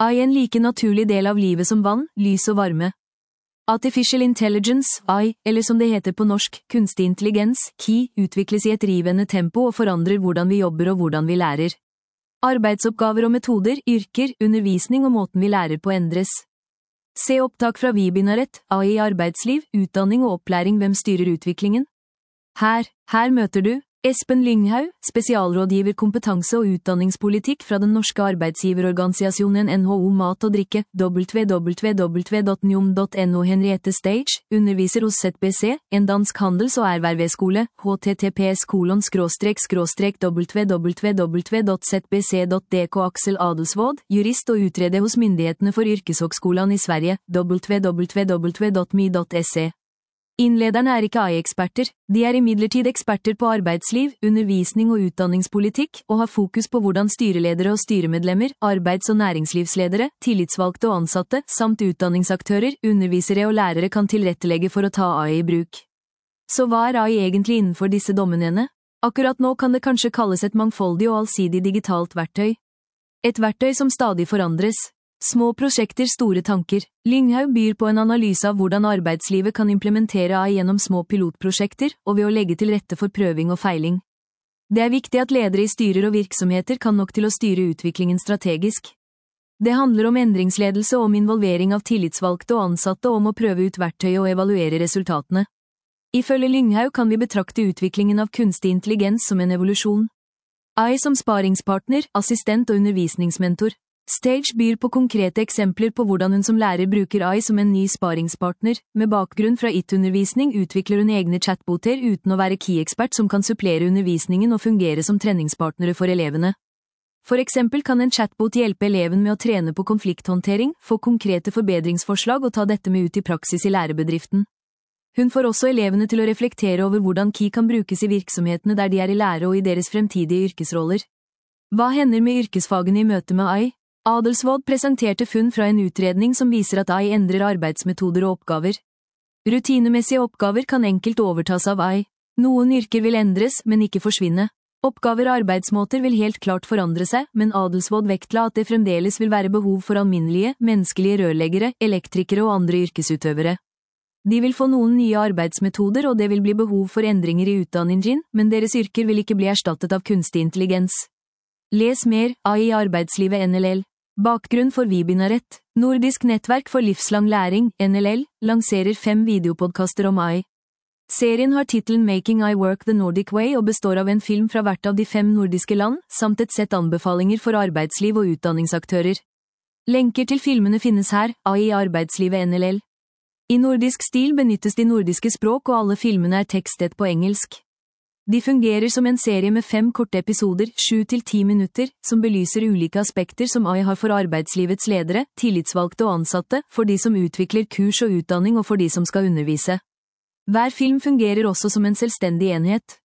AI en like naturlig del av livet som vann, lys og varme. Artificial Intelligence, AI, eller som det heter på norsk, kunstig intelligens, KI, utvikles i et rivende tempo og forandrer hvordan vi jobber og hvordan vi lærer. Arbeidsoppgaver og metoder, yrker, undervisning og måten vi lærer på endres. Se opptak fra webinaret, AI i arbeidsliv, utdanning og opplæring, hvem styrer utviklingen? Her møter du Espen Lynghaug, spesialrådgiver kompetanse og utdanningspolitikk fra den norske arbeidsgiverorganisasjonen NHO Mat og Drikke, www.njom.no. Henriette Stage, underviser hos ZBC, en dansk handels- og erverveskole, https://www.zbc.dk. Aksel Adelsvåd, jurist og utreder hos myndighetene for yrkeshøgskolen i Sverige, www.my.se. Innlederne er ikke AI-eksperter, de er imidlertid eksperter på arbeidsliv, undervisning og utdanningspolitikk, og har fokus på hvordan styreledere og styremedlemmer, arbeids- og næringslivsledere, tillitsvalgte og ansatte, samt utdanningsaktører, undervisere og lærere kan tilrettelegge for å ta AI i bruk. Så hva er AI egentlig innenfor disse domenene? Akkurat nå kan det kanskje kalles et mangfoldig og allsidig digitalt verktøy. Et verktøy som stadig forandres. Små prosjekter, store tanker. Lynghaug byr på en analyse av hvordan arbeidslivet kan implementere AI gjennom små pilotprosjekter, og ved å legge til rette for prøving og feiling. Det er viktig at ledere i styrer og virksomheter kan nok til å styre utviklingen strategisk. Det handler om endringsledelse og om involvering av tillitsvalgte og ansatte og om å prøve ut verktøy og evaluere resultatene. Ifølge Lynghaug kan vi betrakte utviklingen av kunstig intelligens som en evolusjon. AI som sparingspartner, assistent og undervisningsmentor. Stage byr på konkrete eksempler på hvordan hun som lærer bruker AI som en ny sparingspartner. Med bakgrunn fra IT-undervisning utvikler hun egne chatboter uten å være key-ekspert som kan supplere undervisningen og fungere som treningspartnere for elevene. For eksempel kan en chatbot hjelpe eleven med å trene på konflikthåndtering, få konkrete forbedringsforslag og ta dette med ut i praksis i lærebedriften. Hun får også elevene til å reflektere over hvordan KI kan brukes i virksomhetene der de er i lære og i deres fremtidige yrkesroller. Hva hender med yrkesfagene i møte med AI? Adelsvåd presenterte funn fra en utredning som viser at AI endrer arbeidsmetoder og oppgaver. Rutinemessige oppgaver kan enkelt overtas av AI. Noen yrker vil endres, men ikke forsvinne. Oppgaver og arbeidsmåter vil helt klart forandre seg, men Adelsvåd vektla at det fremdeles vil være behov for alminnelige, menneskelige rørleggere, elektrikere og andre yrkesutøvere. De vil få noen nye arbeidsmetoder og det vil bli behov for endringer i utdanningen, men deres yrker vil ikke bli erstattet av kunstig intelligens. Les mer, AI i arbeidslivet NLL. Bakgrunn for webinaret. Nordisk nettverk for livslang læring, NLL, lanserer 5 videopodcaster om AI. Serien har titelen Making AI Work the Nordic Way og består av en film fra hvert av de 5 nordiske land, samt et sett anbefalinger for arbeidsliv og utdanningsaktører. Lenker til filmene finnes her, AI i arbeidslivet NLL. I nordisk stil benyttes de nordiske språk og alle filmene er tekstet på engelsk. De fungerer som en serie med 5 korte episoder, 7-10 minutter, som belyser ulike aspekter som AI har for arbeidslivets ledere, tillitsvalgte og ansatte, for de som utvikler kurs og utdanning og for de som skal undervise. Hver film fungerer også som en selvstendig enhet.